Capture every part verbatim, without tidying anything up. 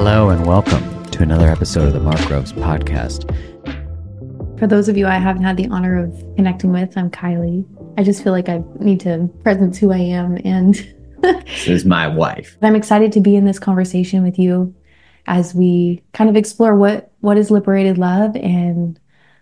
Hello and welcome to another episode of the Mark Groves podcast. For those of you I haven't had the honor of connecting with, I'm Kylie. I just feel like I need to present who I am, and This is my wife. I'm excited to be in this conversation with you as we kind of explore what what is liberated love and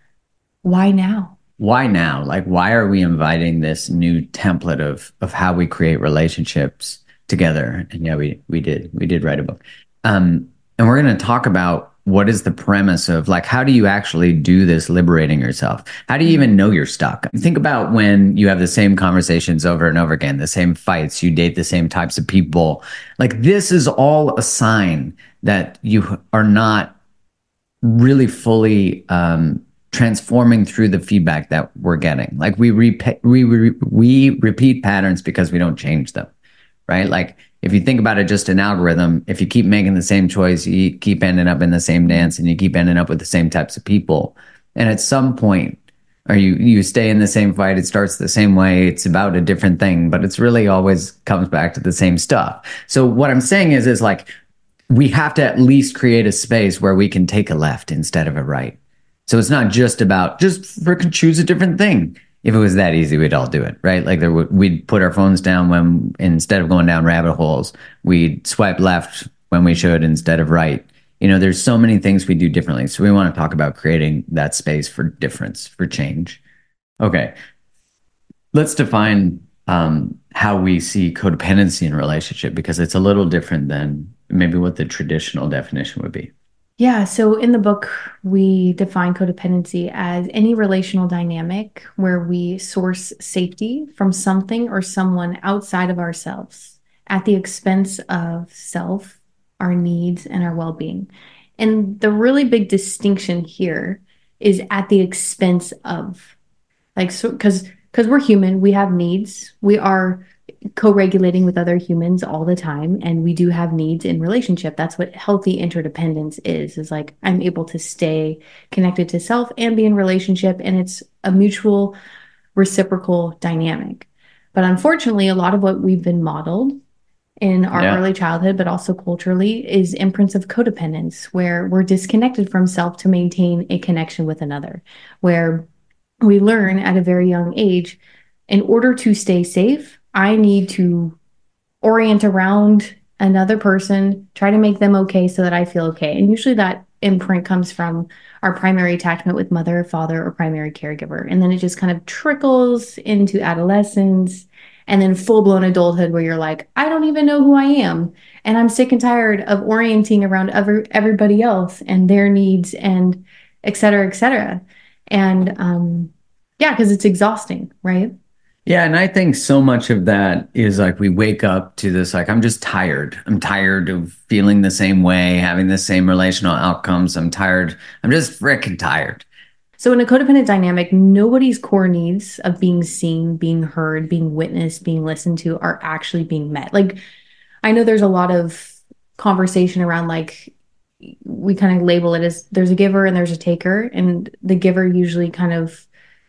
why now. Why now? Like, why are we inviting this new template of of how we create relationships together? And yeah, we we did we did write a book. Um, and we're going to talk about what is the premise of, like, how do you actually do this liberating yourself? How do you even know you're stuck? Think about when you have the same conversations over and over again, the same fights, you date the same types of people. Like, this is all a sign that you are not really fully um, transforming through the feedback that we're getting. Like, we, repeat, we, we, we repeat patterns because we don't change them, right? Like, if you think about it, just an algorithm, if you keep making the same choice, you keep ending up in the same dance and you keep ending up with the same types of people. And at some point, or you, you stay in the same fight, it starts the same way, it's about a different thing, but it's really always comes back to the same stuff. So what I'm saying is, is like, we have to at least create a space where we can take a left instead of a right. So it's not just about just freaking choose a different thing. If it was that easy, we'd all do it, right? Like, there would, we'd put our phones down when, instead of going down rabbit holes, we'd swipe left when we should instead of right. You know, there's so many things we do differently. So we want to talk about creating that space for difference, for change. Okay. Let's define um, how we see codependency in a relationship, because it's a little different than maybe what the traditional definition would be. Yeah, so in the book, we define codependency as any relational dynamic where we source safety from something or someone outside of ourselves at the expense of self, our needs, and our well-being. And the really big distinction here is at the expense of. Like, so, because because we're human, we have needs. We are co-regulating with other humans all the time, and we do have needs in relationship. That's what healthy interdependence is, is like, I'm able to stay connected to self and be in relationship, and it's a mutual reciprocal dynamic. But unfortunately, a lot of what we've been modeled in our yeah. early childhood, but also culturally, is imprints of codependence, where we're disconnected from self to maintain a connection with another, where we learn at a very young age, in order to stay safe, I need to orient around another person, try to make them okay so that I feel okay. And usually that imprint comes from our primary attachment with mother, father, or primary caregiver. And then it just kind of trickles into adolescence and then full-blown adulthood, where you're like, I don't even know who I am. And I'm sick and tired of orienting around every, everybody else and their needs, and et cetera, et cetera. And um, yeah, because it's exhausting, right? Yeah, and I think so much of that is like, we wake up to this, like, I'm just tired. I'm tired of feeling the same way, having the same relational outcomes. I'm tired. I'm just freaking tired. So in a codependent dynamic, nobody's core needs of being seen, being heard, being witnessed, being listened to are actually being met. Like, I know there's a lot of conversation around, like, we kind of label it as there's a giver and there's a taker, and the giver usually kind of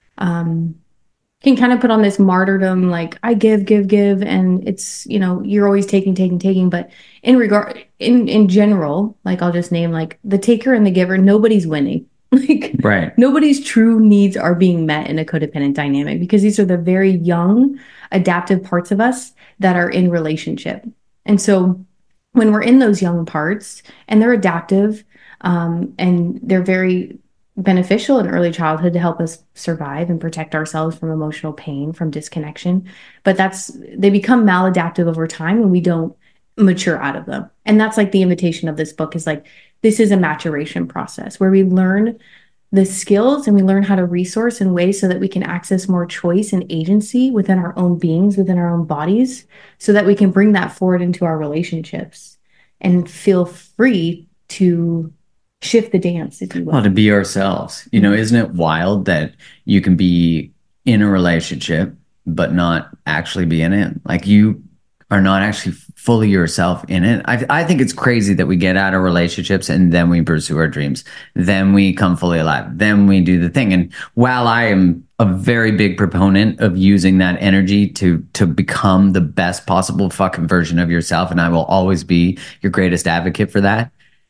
um, can kind of put on this martyrdom, like, I give, give, give, and it's, you know, you're always taking, taking, taking. But in regard, in in general, like, I'll just name, like, the taker and the giver, nobody's winning. Like, right. Nobody's true needs are being met in a codependent dynamic, because these are the very young, adaptive parts of us that are in relationship. And so when we're in those young parts and they're adaptive, um, and they're very beneficial in early childhood to help us survive and protect ourselves from emotional pain, from disconnection. But that's, they become maladaptive over time when we don't mature out of them. And that's like the invitation of this book, is like, this is a maturation process where we learn the skills and we learn how to resource in ways so that we can access more choice and agency within our own beings, within our own bodies, so that we can bring that forward into our relationships and feel free to shift the dance, if you will. Well, to be ourselves. You know, isn't it wild that you can be in a relationship but not actually be in it? Like, you are not actually fully yourself in it. I, I think it's crazy that we get out of relationships and then we pursue our dreams. Then we come fully alive. Then we do the thing. And while I am a very big proponent of using that energy to to become the best possible fucking version of yourself, and I will always be your greatest advocate for that,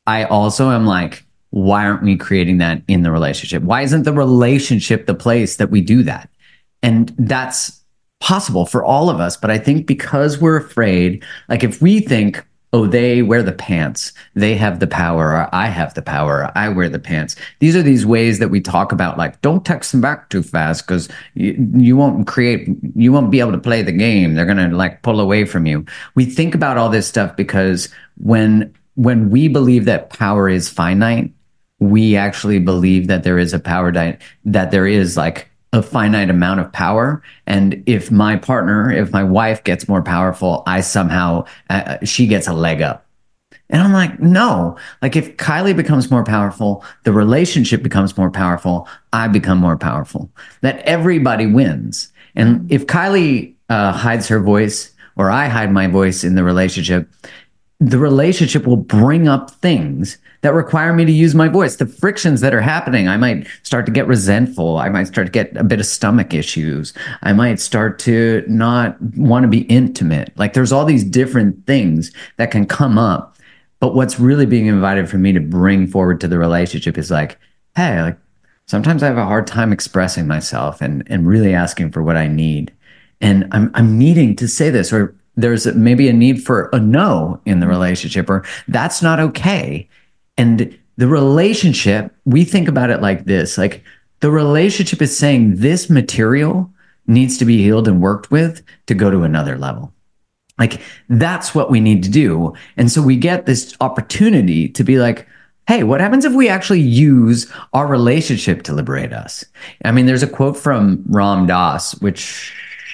I also am like, why aren't we creating that in the relationship? Why isn't the relationship the place that we do that? And that's possible for all of us. But I think because we're afraid, like if we think, oh, they wear the pants, they have the power, or I have the power, or I wear the pants. These are these ways that we talk about, like, don't text them back too fast because you, you won't create, you won't be able to play the game. They're going to like pull away from you. We think about all this stuff because when when we believe that power is finite, we actually believe that there is a power di- that there is like a finite amount of power. And if my partner, if my wife gets more powerful, I somehow, uh, she gets a leg up. And I'm like, no, like if Kylie becomes more powerful, the relationship becomes more powerful, I become more powerful, that everybody wins. And if Kylie uh, hides her voice or I hide my voice in the relationship, the relationship will bring up things that require me to use my voice. The frictions that are happening, I might start to get resentful. I might start to get a bit of stomach issues. I might start to not want to be intimate. Like there's all these different things that can come up. But what's really being invited for me to bring forward to the relationship is like, hey, like sometimes I have a hard time expressing myself and, and really asking for what I need. And I'm I'm needing to say this, or there's maybe a need for a no in the relationship, or that's not okay. And the relationship, we think about it like this, like the relationship is saying this material needs to be healed and worked with to go to another level. Like that's what we need to do. And so we get this opportunity to be like, hey, what happens if we actually use our relationship to liberate us? I mean, there's a quote from Ram Dass, which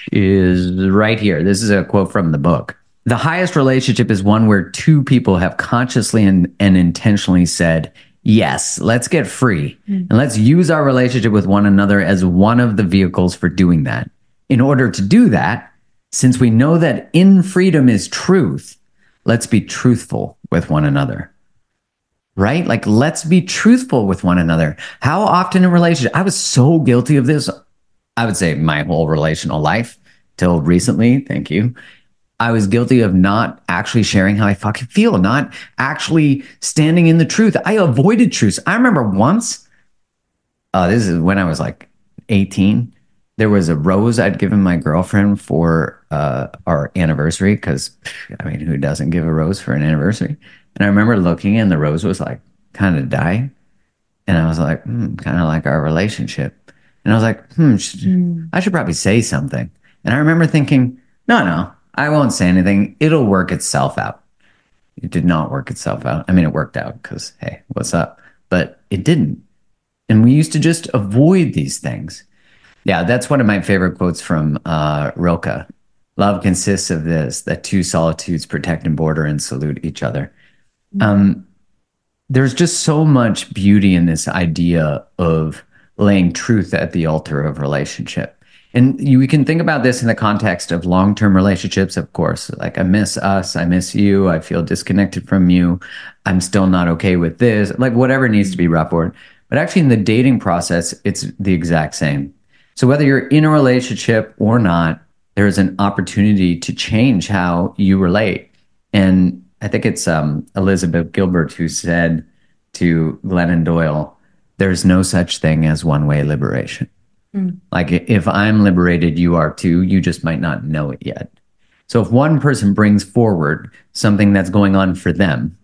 is right here. This is a quote from the book. The highest relationship is one where two people have consciously and, and intentionally said, yes, let's get free. Mm. And let's use our relationship with one another as one of the vehicles for doing that. In order to do that, since we know that in freedom is truth, let's be truthful with one another. Right? Like, let's be truthful with one another. How often in relationship, I was so guilty of this. I would say my whole relational life till recently. Thank you. I was guilty of not actually sharing how I fucking feel, not actually standing in the truth. I avoided truth. I remember once, uh, this is when I was like eighteen, there was a rose I'd given my girlfriend for uh, our anniversary because, I mean, who doesn't give a rose for an anniversary? And I remember looking and the rose was like kind of dying. And I was like, hmm, kind of like our relationship. And I was like, hmm, sh- mm. I should probably say something. And I remember thinking, no, no, I won't say anything. It'll work itself out. It did not work itself out. I mean, it worked out because, hey, what's up? But it didn't. And we used to just avoid these things. Yeah, that's one of my favorite quotes from uh, Rilke. Love consists of this, that two solitudes protect and border and salute each other. Mm-hmm. Um, there's just so much beauty in this idea of laying truth at the altar of relationship. And you, we can think about this in the context of long-term relationships, of course. Like, I miss us, I miss you, I feel disconnected from you, I'm still not okay with this, like whatever needs to be brought forward. But actually in the dating process, it's the exact same. So whether you're in a relationship or not, there is an opportunity to change how you relate. And I think it's um, Elizabeth Gilbert who said to Glennon Doyle, there's no such thing as one-way liberation. Mm. Like if I'm liberated, you are too. You just might not know it yet. So if one person brings forward something that's going on for them,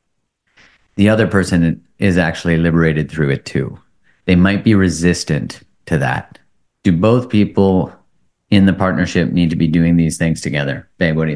the other person is actually liberated through it too. They might be resistant to that. Do both people in the partnership need to be doing these things together? Babe, what do you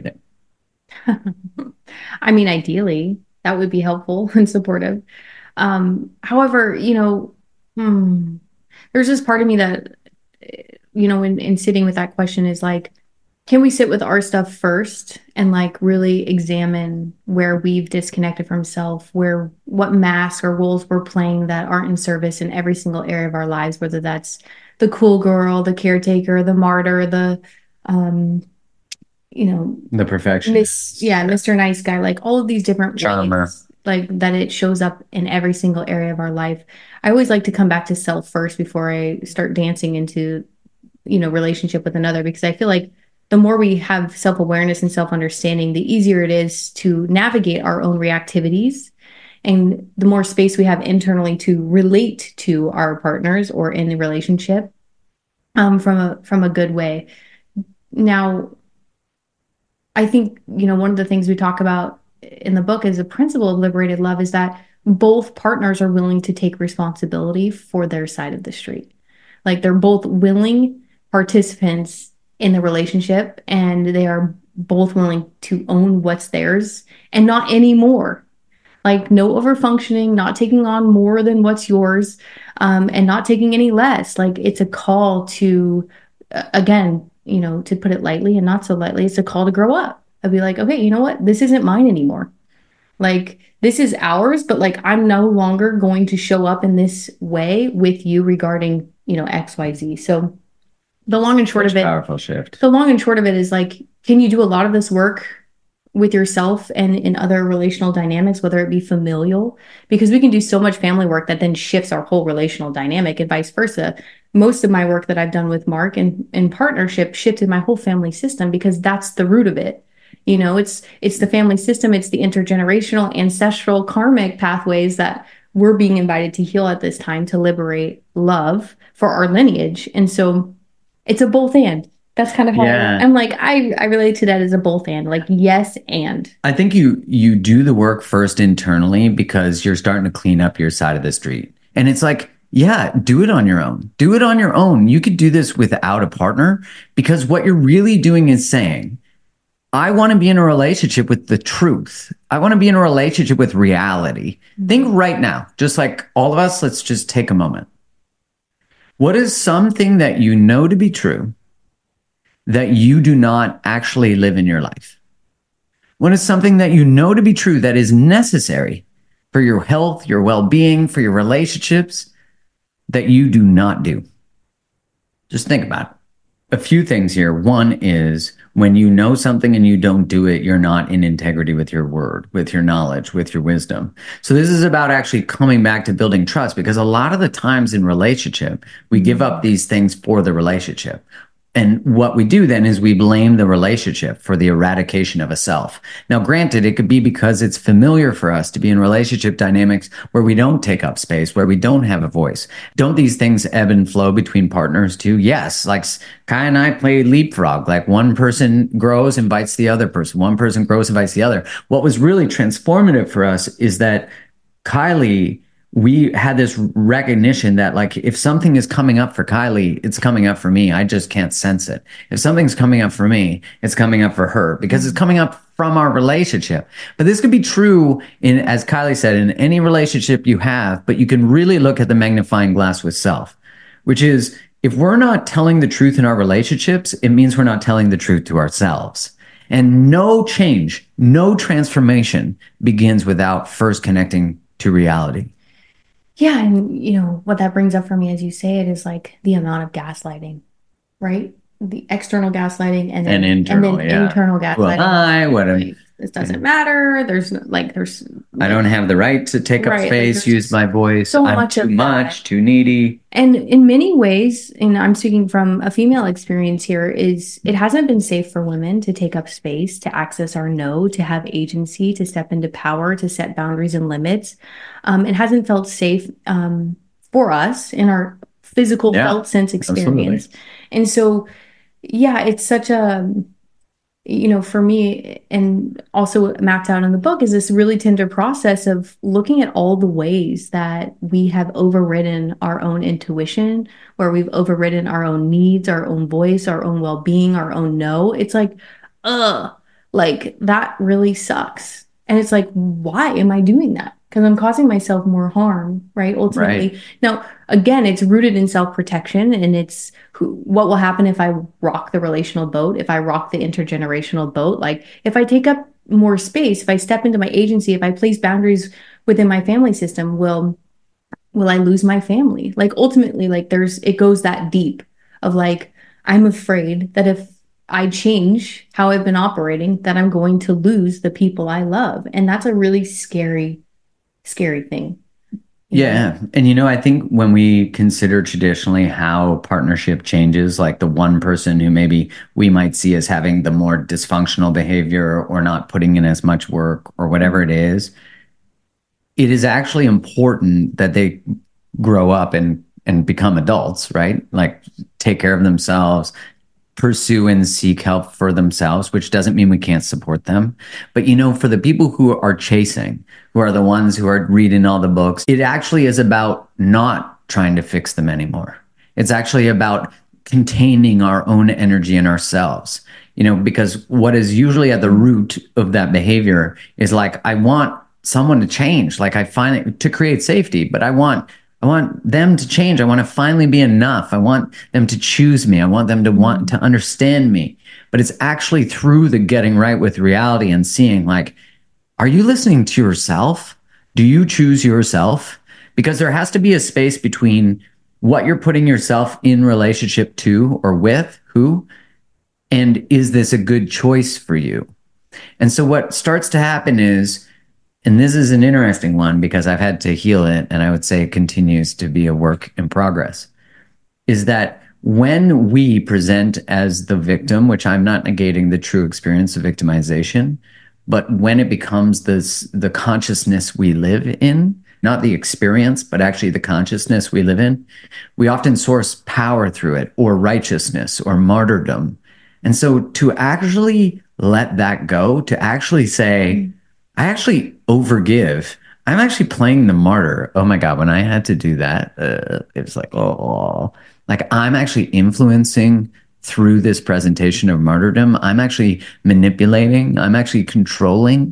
think? I mean, ideally, that would be helpful and supportive. Um, however, you know, hmm, there's this part of me that, you know, in, in sitting with that question is like, can we sit with our stuff first and like really examine where we've disconnected from self, where what masks or roles we're playing that aren't in service in every single area of our lives, whether that's the cool girl, the caretaker, the martyr, the, um, you know, the perfectionist, Miss, yeah, Mister Nice Guy, like all of these different charmer, ways, like that it shows up in every single area of our life. I always like to come back to self first before I start dancing into, you know, relationship with another, because I feel like the more we have self-awareness and self-understanding, the easier it is to navigate our own reactivities And the more space we have internally to relate to our partners or in the relationship, um, from a from a good way. Now, I think, you know, one of the things we talk about in the book is the principle of liberated love is that both partners are willing to take responsibility for their side of the street. Like they're both willing participants in the relationship, and they are both willing to own what's theirs and not any more. Like no overfunctioning, not taking on more than what's yours, um, and not taking any less. Like it's a call to, uh, again, you know, to put it lightly and not so lightly, it's a call to grow up. I'd be like, okay, you know what? This isn't mine anymore. Like this is ours, but like I'm no longer going to show up in this way with you regarding, you know, X, Y, Z. So the long and short Such of it, powerful shift. the long and short of it is like, can you do a lot of this work with yourself and in other relational dynamics, whether it be familial, because we can do so much family work that then shifts our whole relational dynamic and vice versa. Most of my work that I've done with Mark and in partnership shifted my whole family system because that's the root of it. You know, it's it's the family system, it's the intergenerational, ancestral, karmic pathways that we're being invited to heal at this time to liberate love for our lineage. And so it's a both and. That's kind of how Yeah. I, I'm like, I, I relate to that as a both and, like yes and. I think you you do the work first internally because you're starting to clean up your side of the street. And it's like, yeah, do it on your own. Do it on your own. You could do this without a partner because what you're really doing is saying, I want to be in a relationship with the truth. I want to be in a relationship with reality. Think right now, just like all of us, let's just take a moment. What is something that you know to be true that you do not actually live in your life? What is something that you know to be true that is necessary for your health, your well-being, for your relationships that you do not do? Just think about it. A few things here. One is when you know something and you don't do it, you're not in integrity with your word, with your knowledge, with your wisdom. So this is about actually coming back to building trust, because a lot of the times in relationship, we give up these things for the relationship. And what we do then is we blame the relationship for the eradication of a self. Now, granted, it could be because it's familiar for us to be in relationship dynamics where we don't take up space, where we don't have a voice. Don't these things ebb and flow between partners too? Yes. Like Kai and I play leapfrog. Like one person grows, invites the other person. One person grows, invites the other. What was really transformative for us is that Kylie, we had this recognition that like if something is coming up for Kylie, it's coming up for me. I just can't sense it. If something's coming up for me, it's coming up for her because it's coming up from our relationship. But this could be true in, as Kylie said, in any relationship you have, but you can really look at the magnifying glass with self, which is if we're not telling the truth in our relationships, it means we're not telling the truth to ourselves. And no change, no transformation begins without first connecting to reality. Yeah. And, you know, what that brings up for me as you say it is like the amount of gaslighting, right? The external gaslighting and then, And internal, and then yeah. internal Well, gaslighting. I, what a, Like, this doesn't matter. There's no, like, there's, I don't have the right to take up Right, like, space, there's use my voice. so I'm much too of much, that. too needy. And in many ways, and I'm speaking from a female experience here, is it hasn't been safe for women to take up space, to access our no, to have agency, to step into power, to set boundaries and limits. Um, it hasn't felt safe um, for us in our physical Yeah, felt sense absolutely. experience. And so, yeah, it's such a, you know, for me, and also mapped out in the book, is this really tender process of looking at all the ways that we have overridden our own intuition, where we've overridden our own needs, our own voice, our own well-being, our own no. It's like, ugh, like that really sucks. And it's like, why am I doing that? Because I'm causing myself more harm, right? Ultimately. Right. Now, again, it's rooted in self-protection, and it's who, what will happen if I rock the relational boat, if I rock the intergenerational boat. Like if I take up more space, if I step into my agency, if I place boundaries within my family system, will will I lose my family? Like ultimately, like there's it goes that deep of like, I'm afraid that if I change how I've been operating, that I'm going to lose the people I love. And that's a really scary, scary thing. you know? Yeah. And, you know, I think when we consider traditionally how partnership changes, like the one person who maybe we might see as having the more dysfunctional behavior or not putting in as much work or whatever it is, it is actually important that they grow up and and become adults, right? Like take care of themselves, pursue and seek help for themselves, which doesn't mean we can't support them. But you know, for the people who are chasing, who are the ones who are reading all the books, it actually is about not trying to fix them anymore. It's actually about containing our own energy in ourselves. You know, because what is usually at the root of that behavior is like, I want someone to change. Like I find it to create safety, but I want I want them to change. I want to finally be enough. I want them to choose me. I want them to want to understand me. But it's actually through the getting right with reality and seeing like, are you listening to yourself? Do you choose yourself? Because there has to be a space between what you're putting yourself in relationship to or with who, and is this a good choice for you? And so what starts to happen is, and this is an interesting one because I've had to heal it, and I would say it continues to be a work in progress, is that when we present as the victim, which I'm not negating the true experience of victimization, but when it becomes this the consciousness we live in, not the experience, but actually the consciousness we live in, we often source power through it, or righteousness, or martyrdom. And so to actually let that go, to actually say, I actually overgive. I'm actually playing the martyr. Oh my God, when I had to do that, uh, it was like, oh, like I'm actually influencing through this presentation of martyrdom. I'm actually manipulating. I'm actually controlling.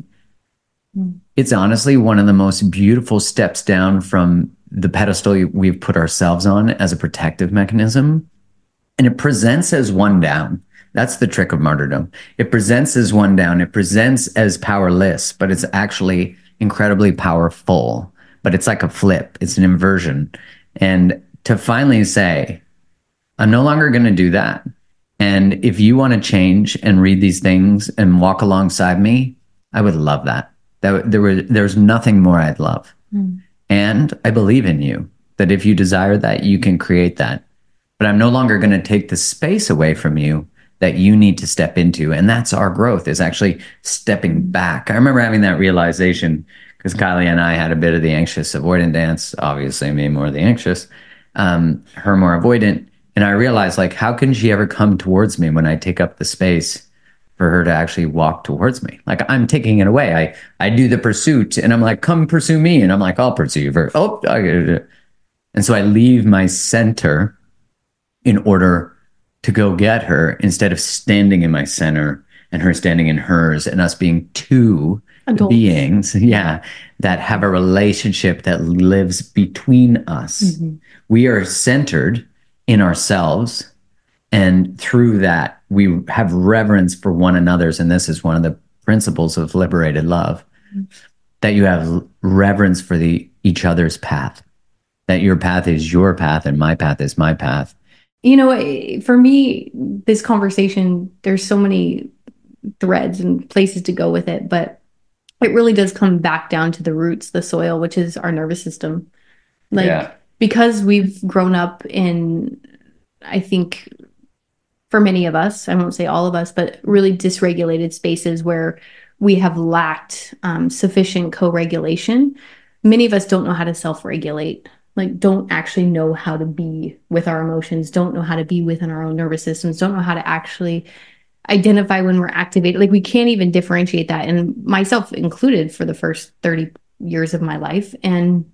Mm. It's honestly one of the most beautiful steps down from the pedestal we've put ourselves on as a protective mechanism. And it presents as one down. That's the trick of martyrdom. It presents as one down. It presents as powerless, but it's actually incredibly powerful. But it's like a flip. It's an inversion. And to finally say, I'm no longer going to do that. And if you want to change and read these things and walk alongside me, I would love that. That there were there's nothing more I'd love. Mm. And I believe in you, that if you desire that, you can create that. But I'm no longer going to take the space away from you that you need to step into. And that's our growth, is actually stepping back. I remember having that realization because Kylie and I had a bit of the anxious avoidant dance, obviously me more the anxious, um, her more avoidant. And I realized, like, how can she ever come towards me when I take up the space for her to actually walk towards me? Like, I'm taking it away. I, I do the pursuit and I'm like, come pursue me. And I'm like, I'll pursue you first. Oh, I, and so I leave my center in order to go get her, instead of standing in my center and her standing in hers, and us being two Adults. beings, yeah, that have a relationship that lives between us. Mm-hmm. We are centered in ourselves, and through that, we have reverence for one another's. And this is one of the principles of liberated love, mm-hmm. that you have reverence for the each other's path, that your path is your path and my path is my path. You know, for me, this conversation, there's so many threads and places to go with it, but it really does come back down to the roots, the soil, which is our nervous system. Like, yeah. Because we've grown up in, I think, for many of us, I won't say all of us, but really dysregulated spaces where we have lacked um, sufficient co-regulation. Many of us don't know how to self-regulate. Like, don't actually know how to be with our emotions, don't know how to be within our own nervous systems, don't know how to actually identify when we're activated. Like, we can't even differentiate that. And myself included for the first thirty years of my life. And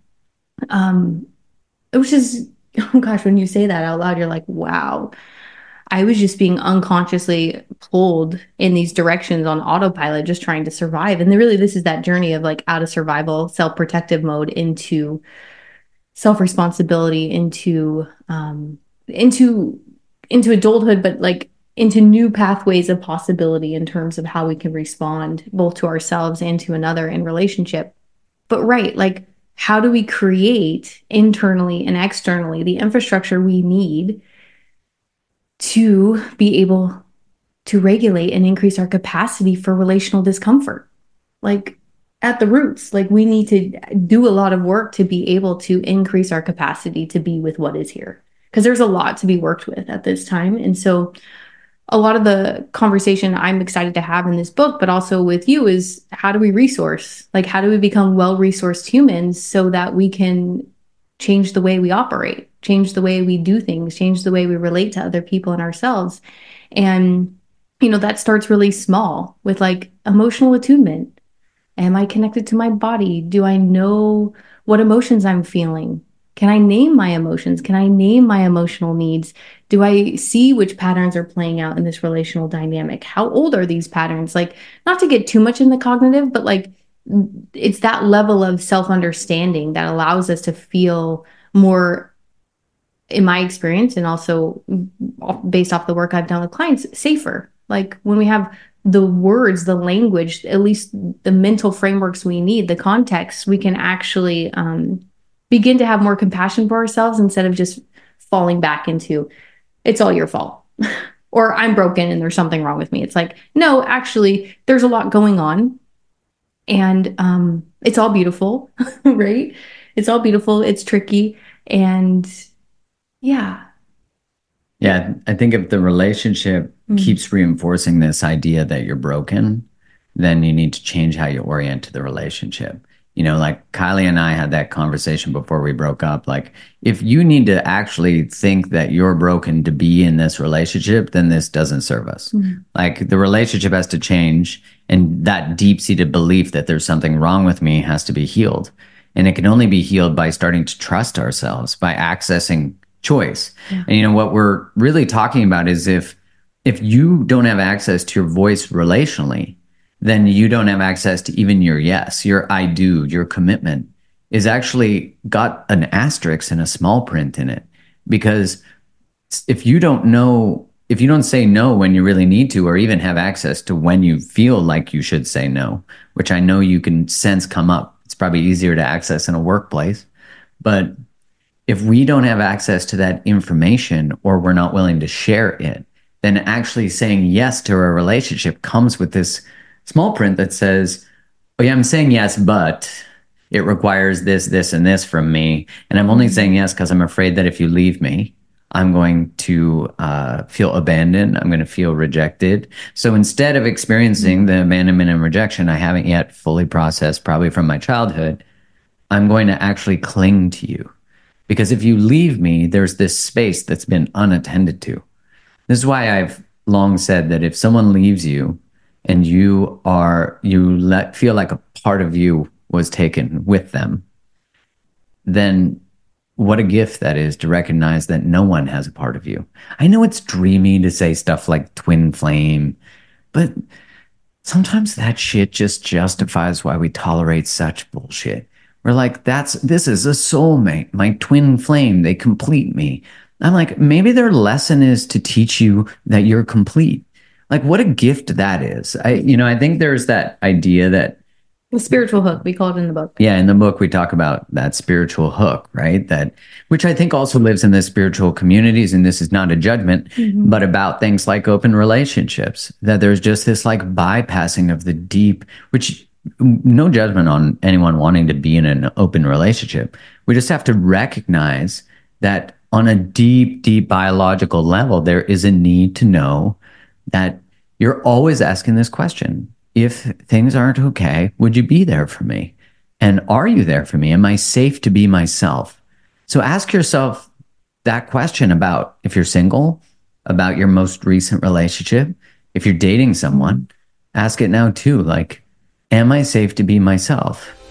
um, it was just, oh gosh, when you say that out loud, you're like, wow, I was just being unconsciously pulled in these directions on autopilot, just trying to survive. And really, this is that journey of like out of survival, self-protective mode into self-responsibility, into um into into adulthood, but like into new pathways of possibility in terms of how we can respond both to ourselves and to another in relationship. But right, like, how do we create internally and externally the infrastructure we need to be able to regulate and increase our capacity for relational discomfort? Like, at the roots, like, we need to do a lot of work to be able to increase our capacity to be with what is here, because there's a lot to be worked with at this time. And so a lot of the conversation I'm excited to have in this book, but also with you, is how do we resource? Like, how do we become well-resourced humans so that we can change the way we operate, change the way we do things, change the way we relate to other people and ourselves? And, you know, that starts really small with like emotional attunement. Am I connected to my body? Do I know what emotions I'm feeling? Can I name my emotions? Can I name my emotional needs? Do I see which patterns are playing out in this relational dynamic? How old are these patterns? Like, not to get too much in the cognitive, but like, it's that level of self-understanding that allows us to feel more, in my experience, and also based off the work I've done with clients, safer. Like when we have the words, the language, at least the mental frameworks we need, the context, we can actually um, begin to have more compassion for ourselves instead of just falling back into, it's all your fault, or I'm broken and there's something wrong with me. It's like, no, actually, there's a lot going on, and um, it's all beautiful, right? It's all beautiful. It's tricky. And yeah. Yeah, I think if the relationship Mm. keeps reinforcing this idea that you're broken, then you need to change how you orient to the relationship. You know, like Kylie and I had that conversation before we broke up. Like, if you need to actually think that you're broken to be in this relationship, then this doesn't serve us. Mm. Like, the relationship has to change, and that deep-seated belief that there's something wrong with me has to be healed. And it can only be healed by starting to trust ourselves, by accessing choice. Yeah. And you know what we're really talking about is if if you don't have access to your voice relationally, then you don't have access to even your yes, your I do, your commitment is actually got an asterisk and a small print in it. Because if you don't know, if you don't say no when you really need to, or even have access to when you feel like you should say no, which I know you can sense come up, it's probably easier to access in a workplace. But if we don't have access to that information, or we're not willing to share it, then actually saying yes to a relationship comes with this small print that says, oh yeah, I'm saying yes, but it requires this, this, and this from me. And I'm only saying yes because I'm afraid that if you leave me, I'm going to uh, feel abandoned. I'm going to feel rejected. So instead of experiencing the abandonment and rejection I haven't yet fully processed, probably from my childhood, I'm going to actually cling to you. Because if you leave me, there's this space that's been unattended to. This is why I've long said that if someone leaves you and you are, you let, feel like a part of you was taken with them, then what a gift that is to recognize that no one has a part of you. I know it's dreamy to say stuff like twin flame, but sometimes that shit just justifies why we tolerate such bullshit. We're like, that's, this is a soulmate, my twin flame, they complete me. I'm like, maybe their lesson is to teach you that you're complete. Like, what a gift that is. I, you know, I think there's that idea that the spiritual hook, we call it in the book. Yeah, in the book we talk about that spiritual hook, right? That, which I think also lives in the spiritual communities, and this is not a judgment, mm-hmm. but about things like open relationships, that there's just this like bypassing of the deep, which no judgment on anyone wanting to be in an open relationship. We just have to recognize that on a deep, deep biological level, there is a need to know that you're always asking this question. If things aren't okay, would you be there for me? And are you there for me? Am I safe to be myself? So ask yourself that question about if you're single, about your most recent relationship. If you're dating someone, ask it now too. Like, am I safe to be myself?